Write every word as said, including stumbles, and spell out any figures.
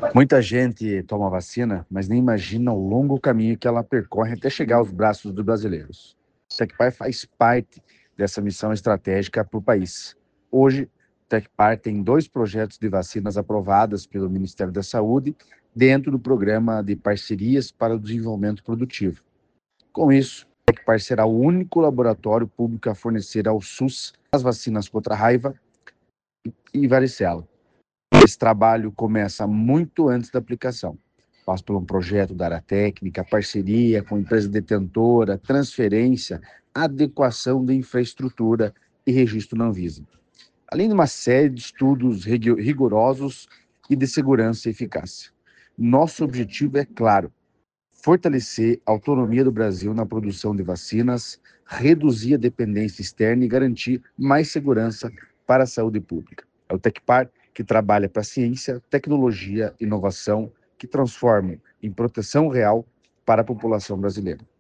Muita gente toma vacina, mas nem imagina o longo caminho que ela percorre até chegar aos braços dos brasileiros. O Tecpar faz parte dessa missão estratégica para o país. Hoje, o Tecpar tem dois projetos de vacinas aprovadas pelo Ministério da Saúde dentro do programa de parcerias para o desenvolvimento produtivo. Com isso, o Tecpar será o único laboratório público a fornecer ao SUS as vacinas contra a raiva e varicela. Esse trabalho começa muito antes da aplicação. Passa por um projeto da área técnica, parceria com empresa detentora, transferência, adequação da infraestrutura e registro na Anvisa. Além de uma série de estudos rigorosos e de segurança e eficácia. Nosso objetivo é claro: fortalecer a autonomia do Brasil na produção de vacinas, reduzir a dependência externa e garantir mais segurança para a saúde pública. É o Tecpar que trabalha para a ciência, tecnologia, inovação, que transformam em proteção real para a população brasileira.